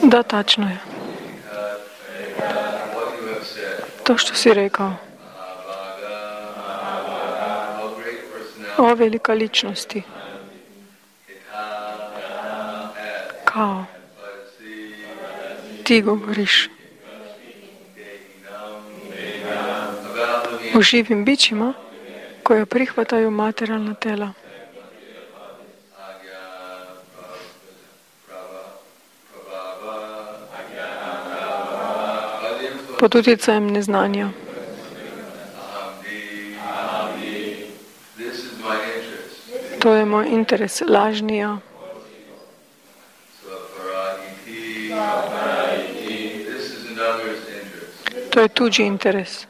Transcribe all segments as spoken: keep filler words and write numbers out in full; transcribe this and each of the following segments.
Da, tačno je. To što si rekao. O velika ličnosti. Kao. Ti govoriš o živim bićima koje prihvataju materijalna tela. Pod utjecajem neznanja. To je moj interes, lažni ja. To je tuđi interes.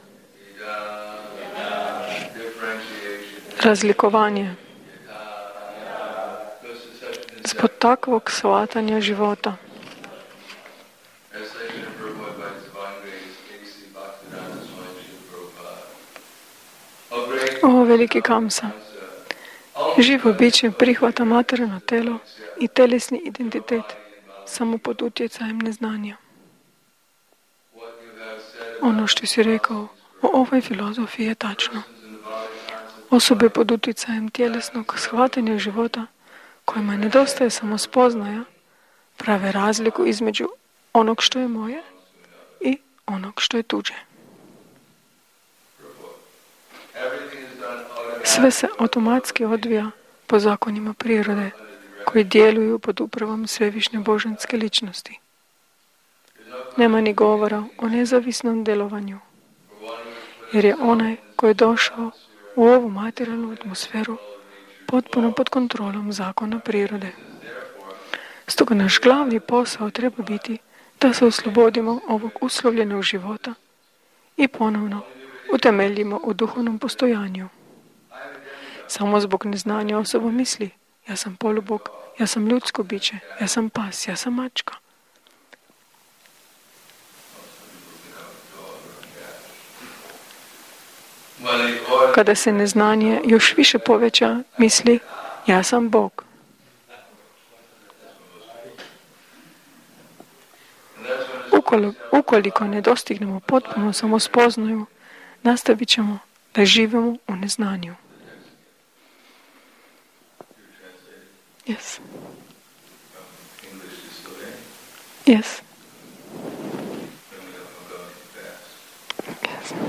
Razlikovanje. Zbog takvog shvatanja života. O veliki Kamsa. Živo biće prihvata materijalno telo i telesni identitet samo pod utjecajem neznanja. Ono što si rekao o ovoj filozofiji je tačno. Osobe pod utjecajem tjelesnog shvatanja života kojima nedostaje samo spoznaja prave razliku između onog što je moje i onog što je tuđe. Sve se automatski odvija po zakonima prirode koji djeluju pod upravom svevišnje božanske ličnosti. Nema ni govora o nezavisnom djelovanju, jer je onaj koji je došao u ovu materijalnu atmosferu potpuno pod kontrolom zakona prirode. Stoga naš glavni posao treba biti da se oslobodimo ovog uslovljenog života i ponovno utemeljimo u duhovnom postojanju. Samo zbog neznanja osoba misli, ja sam polubog, ja sam ljudsko biće, ja sam pas, ja sam mačka. Kada se neznanje još više poveća, misli, ja sam Bog. Ukoliko ne dostignemo potpuno samospoznaju, nastavit ćemo da živimo u neznanju. Yes. Yes. Yes.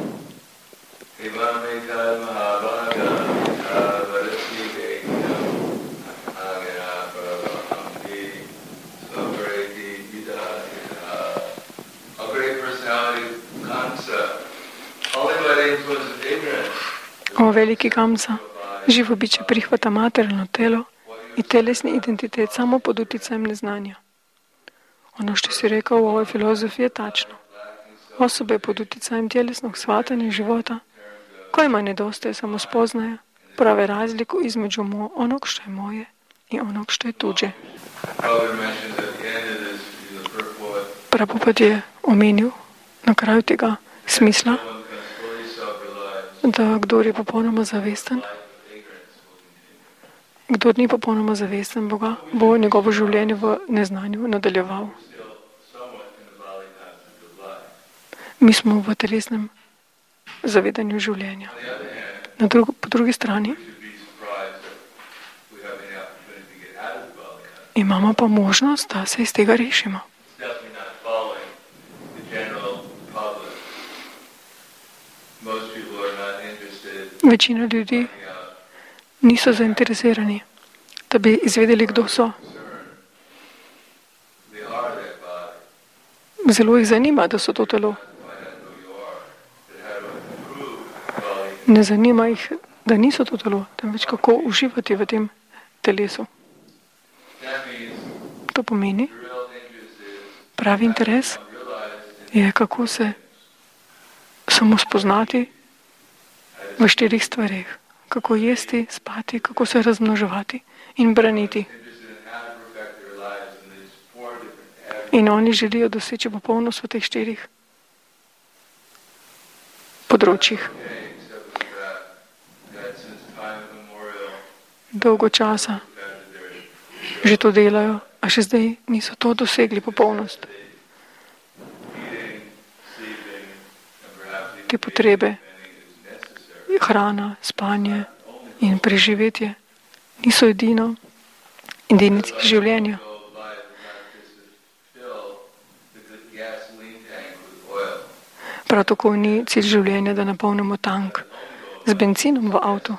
O veliki Kamsa, živo biće prihvata materijalno telo i telesni identitet samo pod utjecajem neznanja. Ono što si rekao u ovoj filozofiji je tačno. Osobe pod utjecajem tjelesnog shvatanja života, kojima nedostaje samo spoznaja, prave razliku između mo- onog što je moje i onog što je tuđe. Prabhupada je omenil na kraju tega smisla, da kdor je popolnoma zavesten, kdor ni popolnoma zavesten Boga, bo njegovo življenje v neznanju nadaljeval. Mi smo v telesnem zavedanju življenja. Na drugo, po drugi strani imamo pa možnost, da se iz tega rešimo. Večina ljudi niso zainteresirani, da bi izvedeli, kdo so. Zelo jih zanima, da so to telo. Ne zanima jih, da niso to telo, temveč kako uživati v tem telesu. To pomeni, pravi interes je, kako se samo spoznati v štirih stvareh. Kako jesti, spati, kako se razmnoževati in braniti. In oni želijo doseči popolnost v teh štirih področjih. Dolgo časa že to delajo a še zdaj niso to dosegli popolnost. Te potrebe, hrana, spanje in preživetje niso edino, edini cilj življenja. Prav tako ni cilj življenja, da napolnimo tank z benzinom v avtu.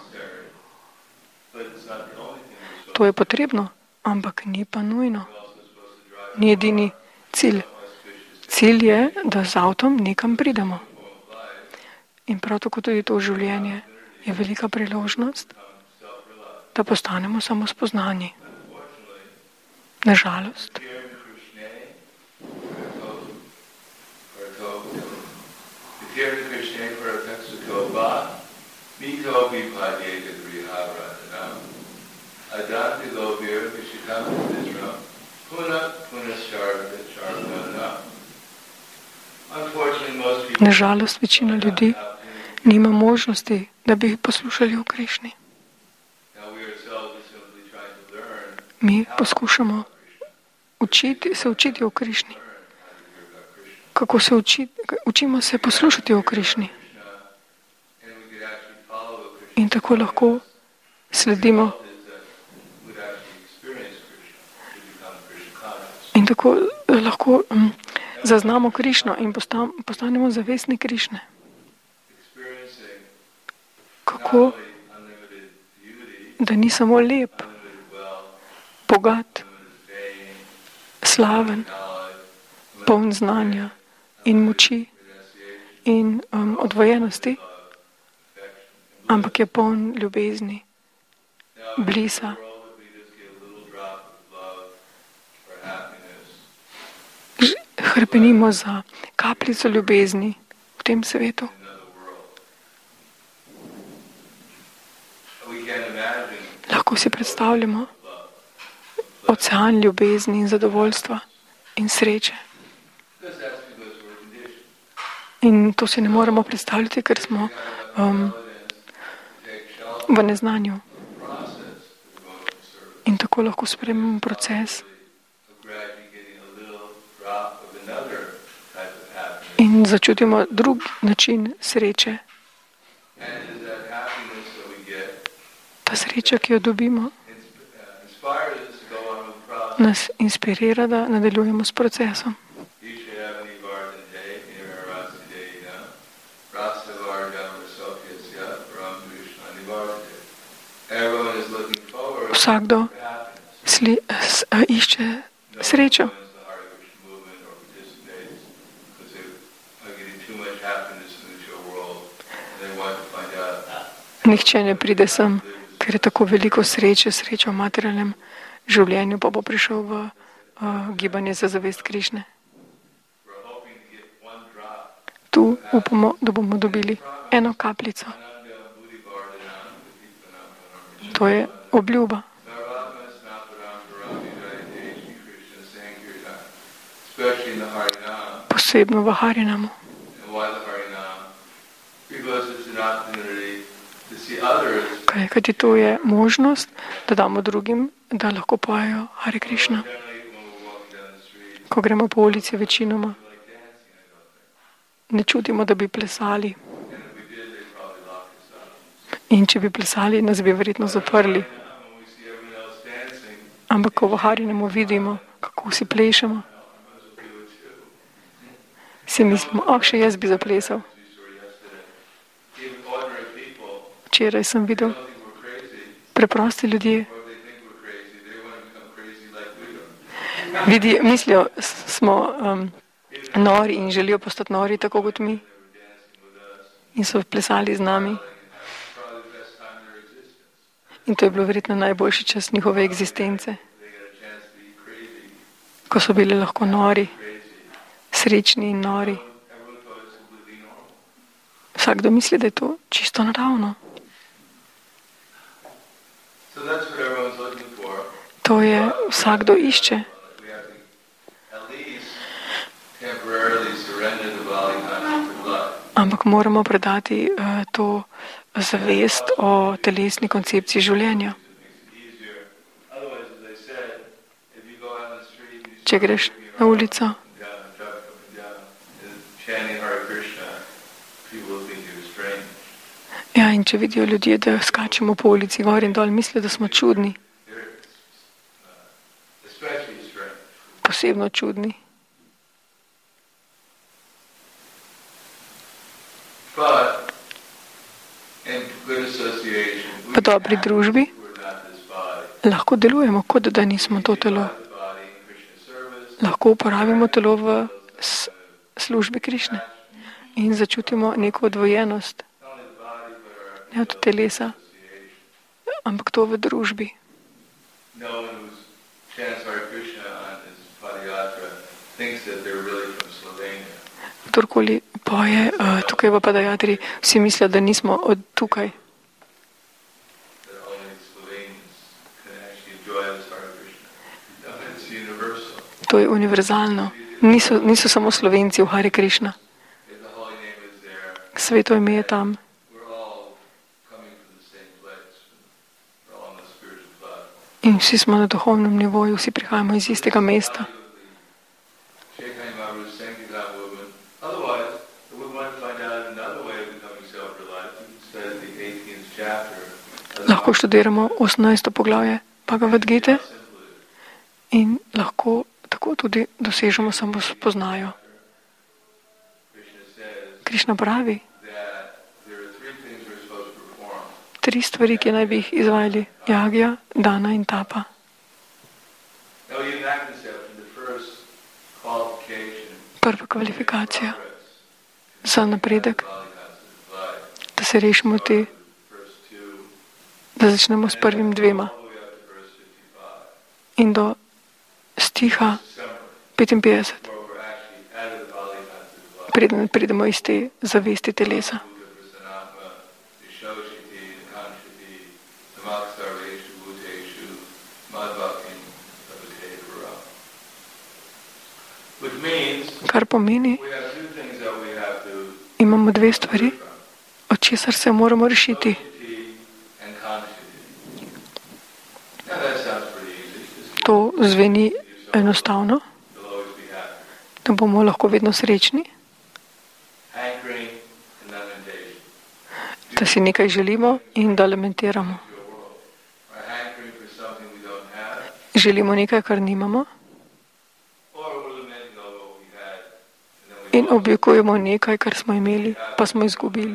To je potrebno, ampak ni pa nujno. Ni edini cilj. Cilj je, da z avtom nekam pridemo. In prav tako tudi to življenje je velika priložnost, da postanemo samospoznani. Nažalost, Nažalost, večina ljudi nima možnosti, da bi poslušali o Krišni. Mi poskušamo učiti, se učiti o Krišni. Kako se učiti? Učimo se poslušati o Krišni. In tako lahko sledimo. In tako lahko um, zaznamo Krišno in postanemo zavestni Krišne. Kako? Da ni samo lep, bogat, slaven, poln znanja in moči in um, odvojenosti, ampak je poln ljubezni, blisa. Hrepenimo za kapljico ljubezni v tem svetu. Lahko si predstavljamo ocean ljubezni in zadovoljstva in sreče. In to si ne moremo predstavljati, ker smo um, v neznanju. In tako lahko spremljamo proces in začutimo drug način sreče. Ta sreča, ki jo dobimo, nas inspirira, da nadaljujemo s procesom. Vsakdo sli, s, a, išče srečo. Nihče ne pride sem, ker je tako veliko sreče, sreča v materialnem življenju, pa bo prišel v uh, gibanje za zavest Krišne. Tu upamo, da bomo dobili eno kapljico. To je obljuba. Posebno v Harinamu. Kaj, kajti to je možnost, da damo drugim, da lahko pojejo Hare Krišna. Ko gremo po ulici večinoma, ne čutimo, da bi plesali. In če bi plesali, nas bi verjetno zaprli. Ampak ko v Harinamu vidimo, kako vsi plešemo, si mislimo, oh, še jaz bi zaplesal. Včeraj sem videl preprosti ljudje. Vidi, mislijo, smo um, nori in želijo postati nori tako kot mi. In so plesali z nami. In to je bilo verjetno najboljši čas njihove egzistence. Ko so bili lahko nori, srečni in nori. Vsakdo misli, da je to čisto naravno. To je vsakdo išče. Ampak moramo predati uh, to zavest o telesni koncepciji življenja. če greš na ulico ja, in če vidijo ljudje, da skačemo po ulici gor in dol, mislijo, da smo čudni. Posebno čudni. V dobri družbi lahko delujemo, kot da nismo to telo. Lahko uporabimo telo v službi Krišne in začutimo neko odvojenost. Ne od telesa, ampak to v družbi. Kdorkoli poje uh, tukaj v Padayatri, vsi mislijo, da nismo od tukaj. To je univerzalno. Niso, niso samo Slovenci v Hare Krišna. Sveto ime je tam. In vsi smo na duhovnem nivoju, vsi prihajamo iz istega mesta. Lahko študiramo osemnajsto poglavje Bhagavad Gite in lahko tako tudi dosežemo samo spoznajo. Krišna pravi, tri stvari, ki naj bi jih izvajali, jagja, dana in tapa. Prva kvalifikacija za napredek, da se rešimo te, da začnemo s prvim dvema in do stiha petinpetdeset, preden pridemo iz te zavesti telesa. Kar pomeni, imamo dve stvari, od česar se moramo rešiti. To zveni enostavno, da bomo lahko vedno srečni, da si nekaj želimo in da lamentiramo. Želimo nekaj, kar nimamo, in oblikujemo nekaj, kar smo imeli, pa smo izgubili.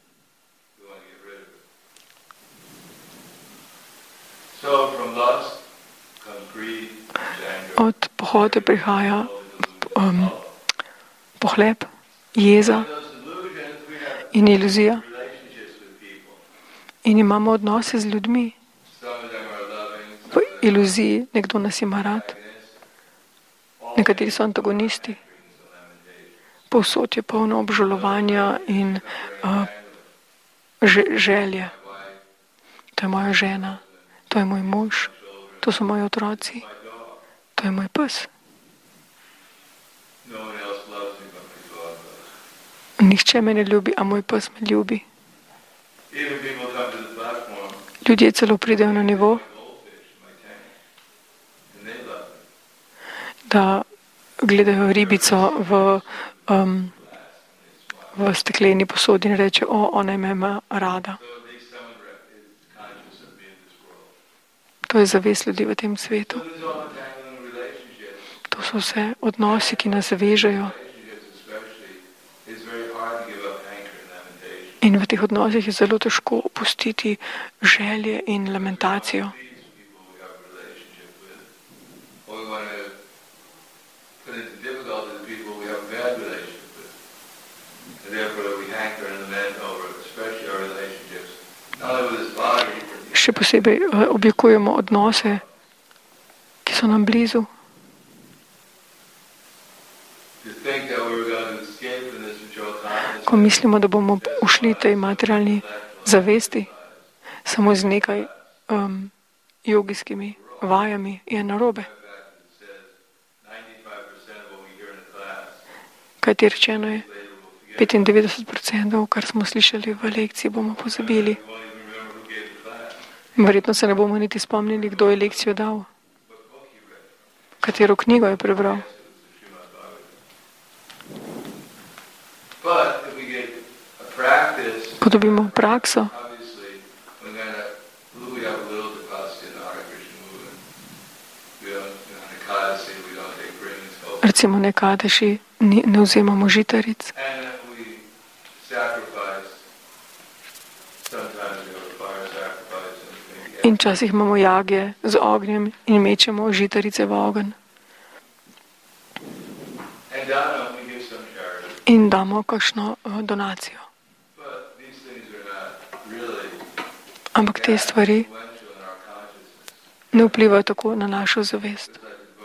Od pohote prihaja um, pohlep, jeza in iluzija. In imamo odnose z ljudmi. V iluziji nekdo nas ima rad, nekateri so antagonisti. Povsod je polno obžalovanja in uh, želje. To je moja žena, to je moj mož, to so moji otroci, to je moj pes. Nihče me ne ljubi, a moj pes me ljubi. Ljudje celo pridejo na nivo, da gledajo ribico v, um, v stekleni posodi in reče, o, ona me ima rada. To je zavest ljudi v tem svetu. To so vse odnosi, ki nas vežejo. In v teh odnosih je zelo težko opustiti želje in lamentacijo. Še posebej oblikujemo odnose, ki so nam blizu. Ko mislimo, da bomo ušli tej materialni zavesti, samo z nekaj um, jogijskimi vajami, je narobe. Kajti rečeno je, petindevetdeset odstotkov, kar smo slišali v lekciji, bomo pozabili. Verjetno se ne bomo niti spomnili, kdo je lekcijo dal. katero knjigo je prebral. Ko dobimo prakso, recimo na Ekadeši ne vzemamo žitaric. In včasih imamo jagje z ognjem in mečemo žitarice v ogenj. In damo kakšno donacijo. Ampak te stvari ne vplivajo tako na našo zavest.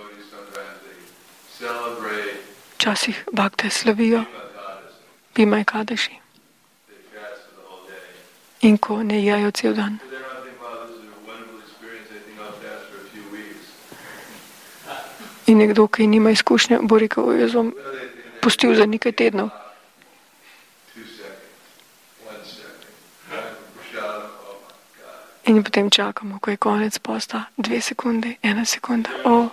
Včasih bakte slavijo Bhima Ekadeši. In ko ne jejo cel dan. In nekdo, ki nima izkušnje, bo rekel, jaz bom pustil za nekaj tednov. In potem čakamo, ko je konec posta, dve sekunde, ena sekunda. O,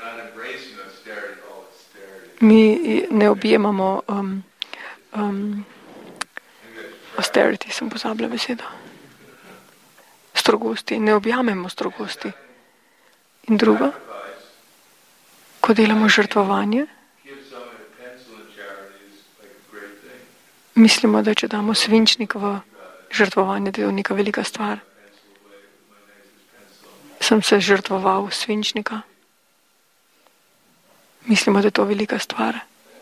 mi ne objemamo um, um, austerity, sem pozabila besedo. Strogosti, ne objamemo strogosti. In drugo, ko delamo žrtvovanje, mislimo, da če damo svinčnik v žrtvovanje, da je to neka velika stvar. Sem se žrtvoval svinčnika. Mislimo, da je to velika stvar.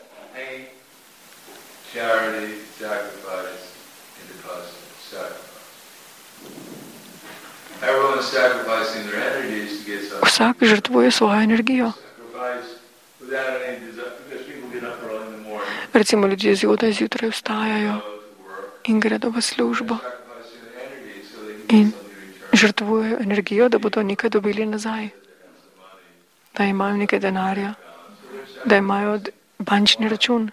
Vsak žrtvuje svojo energijo. Recimo ljudje zjutraj zjutraj vstajajo in gredo v službo in žrtvujejo energijo, da bodo nekaj dobili nazaj, da imajo nekaj denarja, da imajo bančni račun.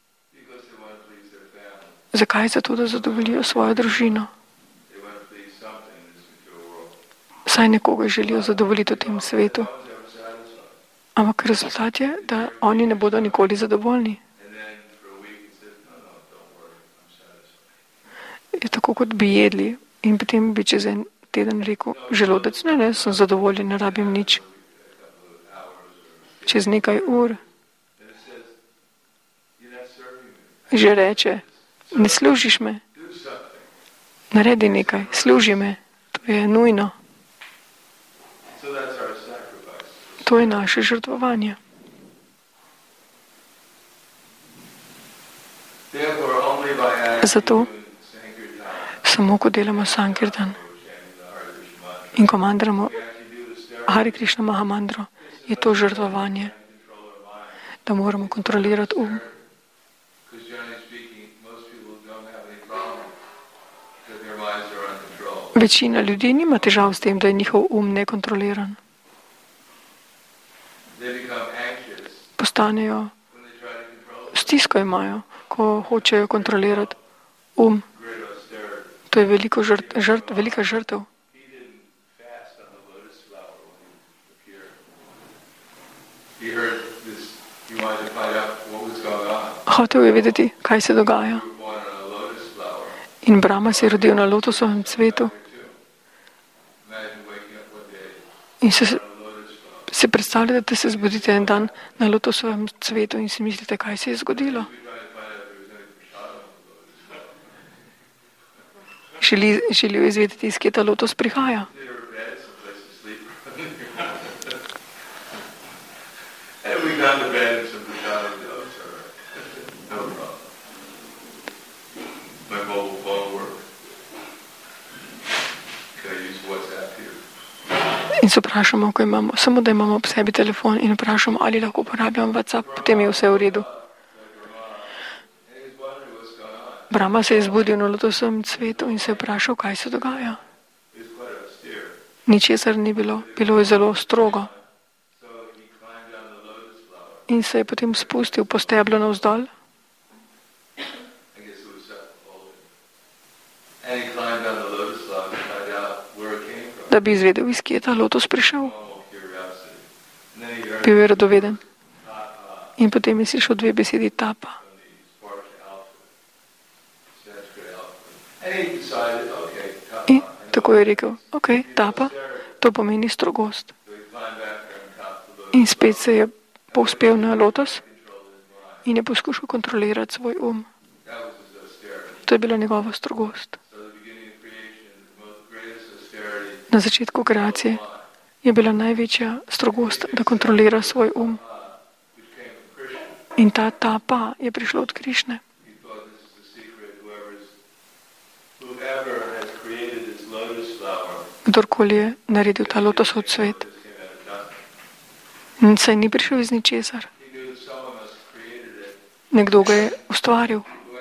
Zakaj? Zato, da zadovoljijo svojo družino. Saj nekoga želijo zadovoljiti v tem svetu. Ampak rezultat je, da oni ne bodo nikoli zadovoljni. Je tako, kot bi jedli in potem bi čez en teden rekel, želodec, ne, ne, sem zadovoljen, ne rabim nič. Čez nekaj ur že reče, ne služiš me, naredi nekaj, služi me, to je nujno. To je naše žrtvovanje. Zato samo ko delamo Sankirtan in ko mandramo Hare Krishna Mahamandro, je to žrtvovanje, da moramo kontrolirati um. Večina ljudi nima težav s tem, da je njihov um nekontroliran. Postanejo, stisko imajo, ko hočejo kontrolirati um. To je veliko žrt, žrt, velika žrtev. Hotel je vedeti, kaj se dogaja. In Brahma se je rodil na lotosovem cvetu. In se, se predstavljate, da se zbudite en dan na lotosovem cvetu in si mislite, kaj se je zgodilo. Želi, želijo izvedeti, iz kje ta lotos prihaja. In se vprašamo, ko imamo, samo da imamo ob sebi telefon in vprašamo, ali lahko uporabljam WhatsApp, potem je vse v redu. Brahma se je zbudil na lotosovem cvetu in se je vprašal, kaj se dogaja. Ničesar ni bilo, bilo je zelo strogo. In se je potem spustil po steblu navzdol. Da bi izvedel, iz kje je ta lotos prišel. bil je radoveden. In potem je slišal dve besedi tapa. In tako je rekel, ok, tapa, to pomeni strogost. In spet se je povzpel na lotos in je poskušal kontrolirati svoj um. To je bila njegova strogost. Na začetku kreacije je bila največja strogost, da kontrolira svoj um. In ta tapa je prišla od Krišne. Kdorkoli je naredil ta lotosov cvet, saj ni prišel iz ničesar. Nekdo ga je ustvaril.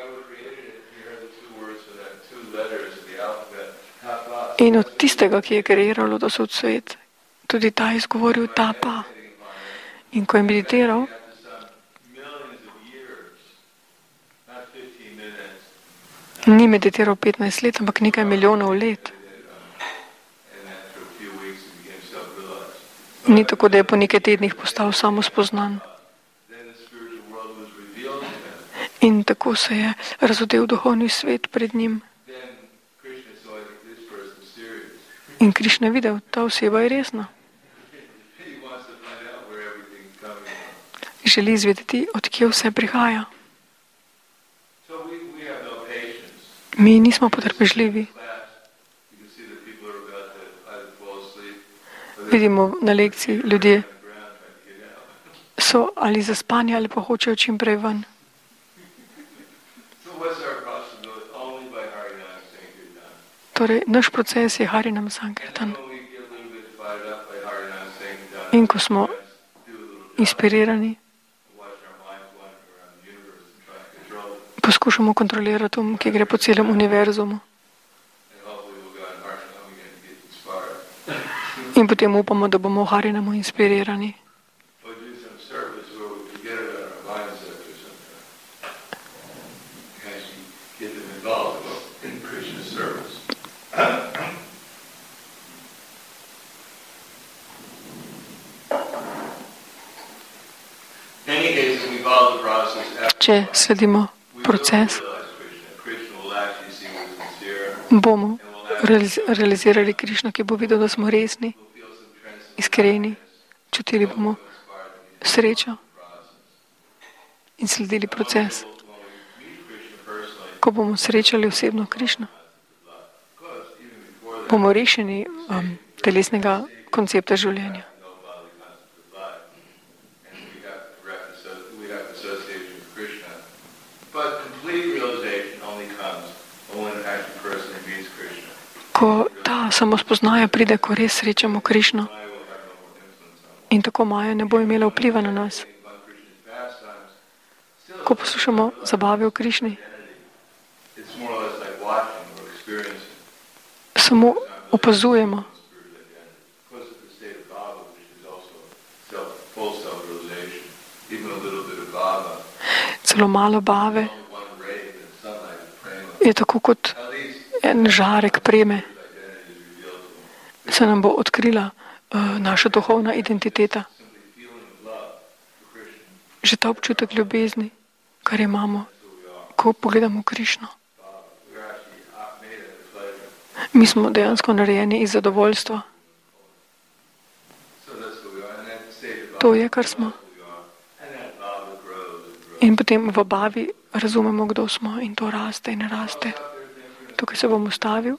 In od tistega, ki je kreiral lotosov cvet, tudi ta je izgovoril tapa. In ko je meditiral, ni meditiral petnajst let, ampak nekaj milijonov let. Ni tako, da je po nekaj tednih postal samospoznan. In tako se je razodel duhovni svet pred njim. In Krišna je videl, ta oseba je resna. Želi izvedeti, od kje vse prihaja. Mi nismo potrpežljivi. Vidimo na lekciji, ljudje so ali zaspani ali pa hočejo čim prej ven. Torej, naš proces je Harinam Sankirtan. In ko smo inspirirani, poskušamo kontrolirati um, ki gre po celem univerzumu. In potem upamo, da bomo v Harinamu inspirirani. Če sledimo proces, bomo realizirali Krišno, ki bo videl, da smo resni, iskreni, čutili bomo srečo in sledili proces. Ko bomo srečali osebno Krišno, bomo rešeni um, telesnega koncepta življenja. Ko ta samospoznaja pride, ko res srečamo Krišno, in tako Maja ne bo imela vpliva na nas. Ko poslušamo zabave v Krišni, samo opazujemo. Celo malo bave je tako kot en žarek preme. Se nam bo odkrila uh, naša duhovna identiteta. Že ta občutek ljubezni, kar imamo, ko pogledamo Krišno. Mi smo dejansko narejeni iz zadovoljstva. To je, kar smo. In potem v bavi razumemo, kdo smo, in to raste in raste. Tukaj se bom ustavil.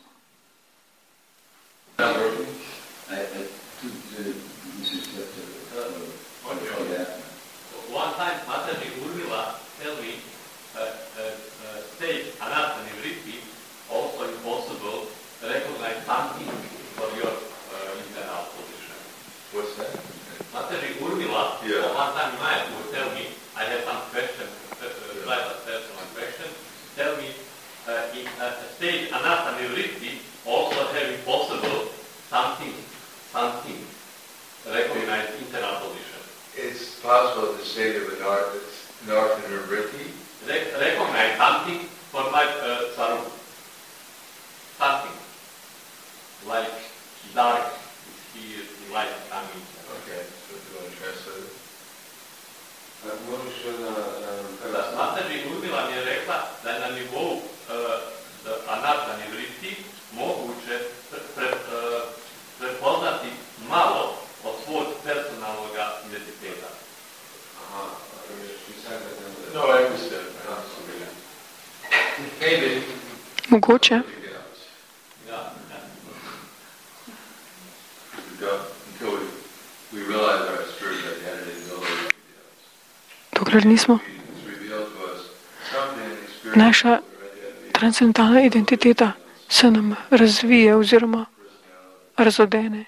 и life coming. Okay, so do you want to translate it? Mataji Urmila mi je rekla da je na nivou uh, anata nivriti moguće pre, pre, uh, prepoznati malo od svog personalnog identiteta. Aha, no, I understand. Maybe. Mogoče. Ja, ja. Until we, we realize our spiritual identity, nobody Dokler nismo, naša transcendentalna identiteta se nam razvije oziroma razodene.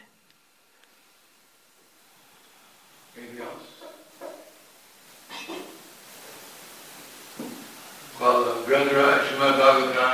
Well, Grandhara, Srimad Bhagavatam